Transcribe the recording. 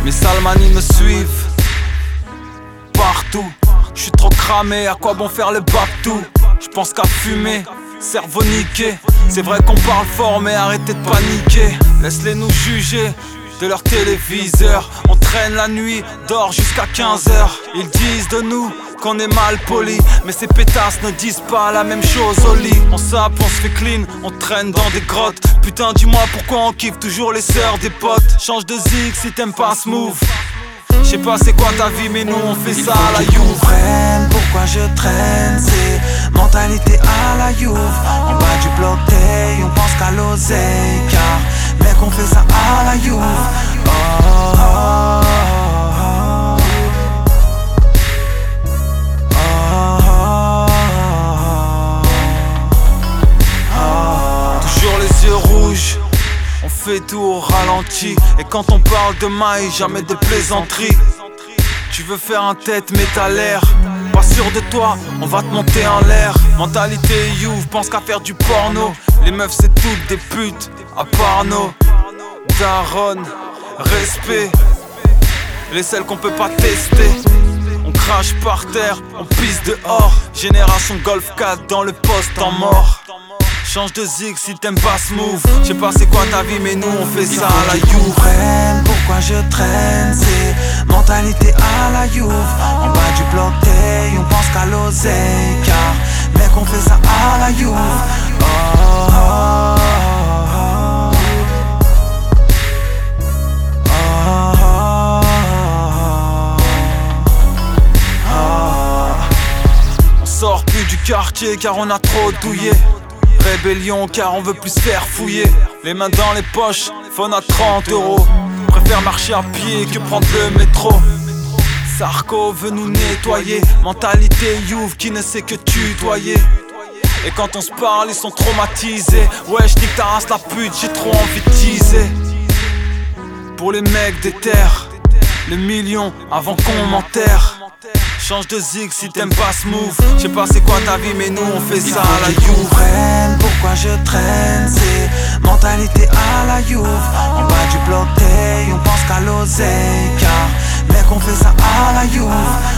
Mes salmanis me suivent partout. J'suis trop cramé, à quoi bon faire le back-to? J'pense qu'à fumer, cerveau niqué. C'est vrai qu'on parle fort mais arrêtez de paniquer. Laisse-les nous juger de leur téléviseur. On traîne la nuit, dort jusqu'à 15h. Ils disent de nous qu'on est mal poli, mais ces pétasses ne disent pas la même chose au lit. On sape, on se fait clean, on traîne dans des grottes. Putain dis-moi pourquoi on kiffe toujours les sœurs des potes. Change de zig si t'aimes pas smooth. J'sais pas c'est quoi ta vie mais nous on fait ça à la Youth. Comprennent pourquoi je traîne, c'est mentalité à la Youth. En bas du bloc day, on pense qu'à l'oseille, car mec on fait ça à la Youth. Oh, oh, oh, toujours les yeux rouges, on fait tout au ralenti. Et quand on parle de maille, jamais de plaisanterie. Tu veux faire un tête métalaire, pas sûr de toi, on va te monter en l'air. Mentalité youth, pense qu'à faire du porno. Les meufs c'est toutes des putes, à part nos daronnes. Respect, les celles qu'on peut pas tester. On crache par terre, on pisse dehors. Génération Golf 4 dans le poste en mort. Change de zig si t'aimes pas smooth. J'sais pas c'est quoi ta vie mais nous on fait ça à la Youth. Comprennent pourquoi je traîne, c'est mentalité à la Youth. En bas du bloc day, on pense qu'à l'oseille, car mec on fait ça à la Youth. Oh, oh, oh, oh, oh. On sort plus du quartier car on a trop douillé. Rébellion car on veut plus se faire fouiller. Les mains dans les poches, phone à 30 €. Préfère marcher à pied que prendre le métro. Sarko veut nous nettoyer. Mentalité youth qui ne sait que tutoyer. Et quand on se parle ils sont traumatisés. Ouais je nique ta race la pute, j'ai trop envie de teaser. Pour les mecs des terres, le million avant qu'on m'enterre. Change de zig si t'aimes pas smooth. J'sais pas c'est quoi ta vie mais nous on fait ça à la Youth. Comprennent pourquoi je traîne, c'est mentalité à la Youth. En bas du bloc day, on pense qu'à l'oseille, car mec on fait ça à la Youth.